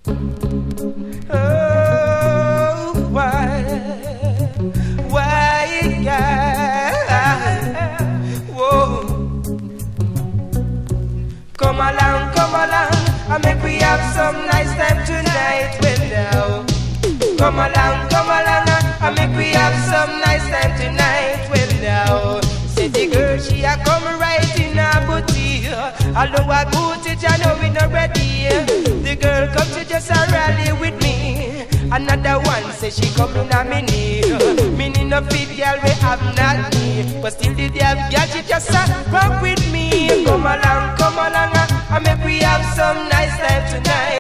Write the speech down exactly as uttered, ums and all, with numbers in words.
Oh, why, why, yeah. Whoa. Come along, come along, and make we have some nice time tonight. Well now, come along, come along, and make we have some nice time tonight. Well now, say the girl she a come right in her booty. Although I boot it, I know we not ready. The girl come to just a rally with me. Another one say she come in a mini. Mini no fit girl we have not me. But still the damn girl she just a pump with me. Come along, come along, and make we have some